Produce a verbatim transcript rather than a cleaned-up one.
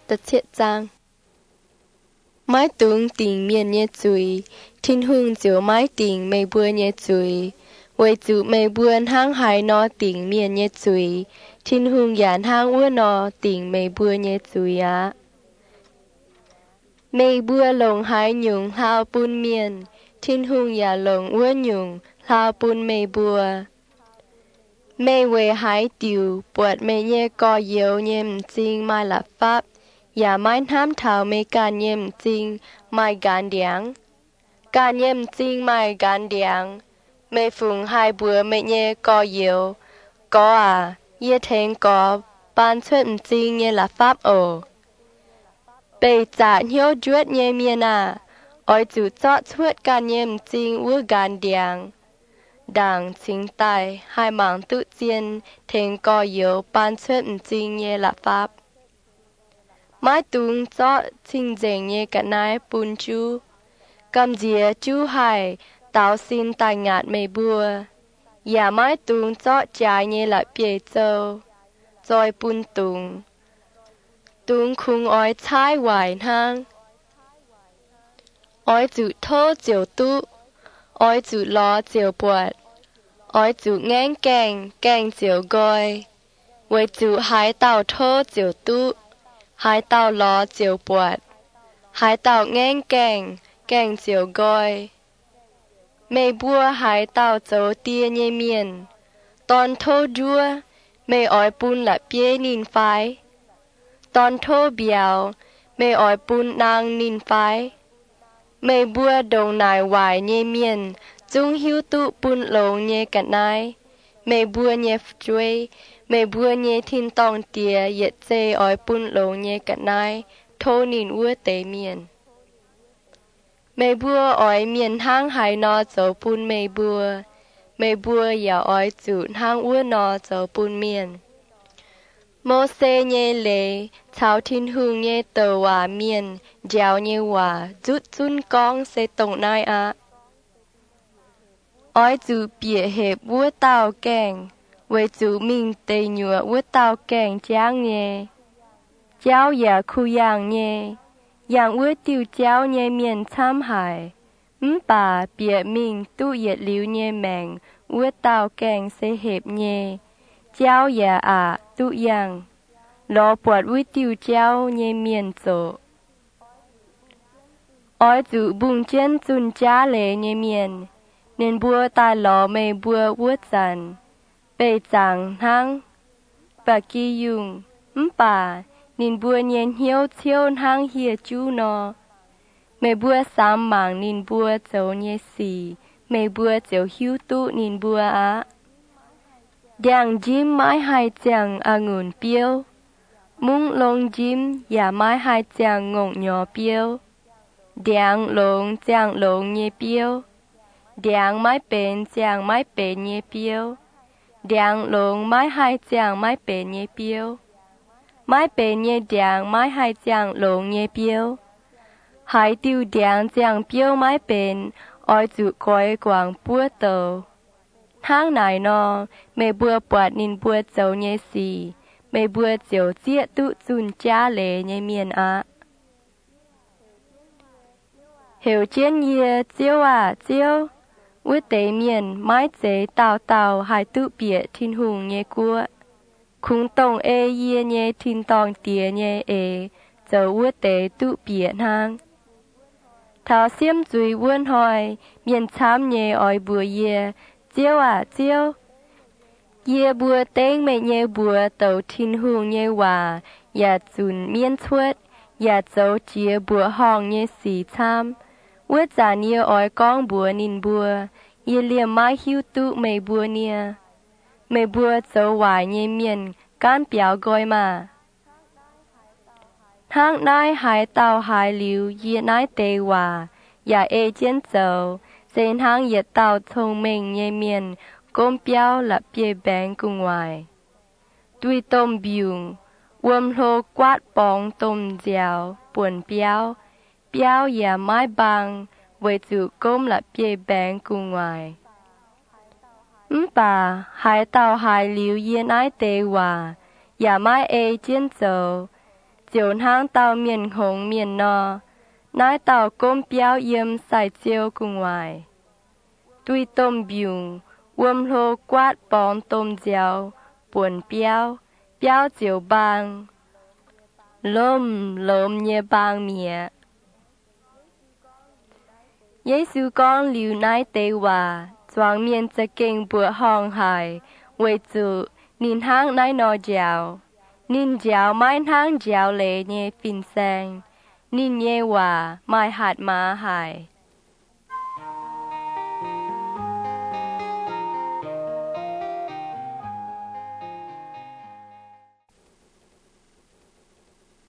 tật thiệt giang. Mái tung tình miền nhẹ chuối, thiên hương chiều mái tình mây bùa nhẹ chuối. Quay chủ mây buồn hang hải nó tình miền nhẹ chuối, thiên hương dàn hang ua nó tình mây bùa nhẹ chuối á. Mây bùa lồng hải nhung hao bùn miền, thiên hương giả lồng ua nhung hao bùn mây bùa. Mây về hải tiểu, bọt mây nhẹ co yếu nhẹm chinh mai là pháp. Giả mái ham thảo mây can nhẹm chinh mai gan điang. Can nhẹm chinh mai gan điang. Mây phùng hai bùa mây nhẹ co yếu. Có à, yê thênh có, ban chuất chinh nhẹ là pháp ổ. Bày trả hiếu chuột nhẹ miền à, ôi chủ chót chuột can nhẹm chinh ua gan điang. Đảng chính tài hai mạng tự nhiên thênh co yếu ban chuất chinh nhẹ là pháp. Mái tung cho chính dành nhé cả nái bùn chú. Cầm dìa chú hải, tạo xin tài ngạt mây bùa. Giả mái tung cho trái nhé lại bề châu. Rồi bùn tung. Tung khung oi chai hoài hang. Oi chủ thô chiều tu. Oi chủ lo chiều bọt. Oi chủ ngang kèng, kèng chiều goi. Với chủ hải tạo thô chiều tu. Hải tàu ló chiều bọt. Hải tàu ngang kèng, kèng chiều goi. Mây bùa hải tàu dấu tia nhê miền. Tòn thô đua, mây ói bùn là bia nín phái. Tòn thô biao, mây ói bùn nàng nín phái. Mây bùa đồng nài hoài nhê miền, dung hiu tụ bùn lông nhê cả nai. Mây bùa nhê chuối, mây bùa nhê thiên tòng tìa yết dê ói bùn lông nhê cả nai, thô nín ua tế miền. Mây bùa ói miền hang hải nó dấu bùn mây bùa, mây bùa yà ói dụt hang ua nó dấu bùn miền. Mô xê nhê lê, chào thiên hương nhê tờ hòa miền, dèo nhê hòa, rút dun con xê tổng nai á. Ói dụ bịa hẹp vua tàu kèng, với dụ mình tê nhựa vua tàu kèng cháng nhê. Cháu giả khu yang nhê, yang vua tiêu cháu nhê miền tham hải. Ừm bà bịa mình tu yết liu nhê mèng, vua tàu kèng xê hẹp nhê. Cháu giả à tu yang, lò bọt vua tiêu cháu nhê miền dỗ. Ói dụ bùng chân dùn chá lê nhê miền. Nên bùa tai lò mê bùa vua dần. Bê chẳng hăng. Bà kỳ dùng. Ừm bà. Nên bùa nhên hiếu chiêu hăng hìa chú nó. Mê bùa xám mạng nên bùa dấu nhê xì. Mê bùa dấu hiếu tụ nên bùa á. Đàng dìm mái hai chàng à ngùn biêu. Mung lông dìm yà mái hai chàng ngộng nhỏ biêu. Đàng lông chàng lông nhê biêu. Đàng mái bền chàng mái bền nhé biêu. Đàng lông mái hai chàng mái bền nhé biêu. Mái bền nhé đàng mái hai chàng lông nhé biêu. Hai tiêu đàng chàng biêu mái bền, oi dụ coi quảng bùa tàu. Hang này nó, mê bùa bọt nín bùa dấu nhé xì, mê bùa dấu chiết tụ dùn chá lê nhé miền á. Hiểu chiến nhé chiêu à chiêu. Ua tế miền mái chế tàu tàu hai tự bịa thiên hùng nhé cua. Khung tổng ê yê nhé thiên tòng tía nhé ê, dấu ua tế tự bịa hang. Thảo xiêm dùi vuôn hỏi, miền chám nhé oi bùa yê, chiêu à chiêu. Yê bùa tên mẹ nhé bùa tàu thiên hùng nhé hòa, yà dùn miên chuột, yà dấu chìa bùa hong nhé xì chám. Ua giả nia oi con bùa nín bùa, yê liềm mái hiu tụ mây bùa nia. Mây bùa dấu hoài nhé miền, can biao goi mà. Hang nai hải tàu hải liu yê nai tê hòa, yà ê chiến dấu, dên hang yê tàu thông minh nhé miền, gom biao là bia bèn cung ngoài. Tuy tôm biung, uom lô quát bóng tôm dèo, buồn biao, biao yà mái băng, với chủ công là bia bèn cung ngoài. Ừm bà, hải tàu hải liu yên ái tê hòa, yà mái ê chiến dấu, chiều hang tàu miền hồng miền nọ nái tàu côm béo yếm xài chiều cùng ngoài tuy tôm biu quâm lô quát bón tôm dẻo buồn béo béo chiều bang lôm lôm nhẹ bang mía Giê-xu con liu nái tế hòa choáng miềnจะเก่งบวห้องหายไว้จุนินห้างนายนอเจียวนินเจียวไม้ห้างเจียวเลยเย่ฟินแซงนินเย่ว่าไม้หัดมาหาย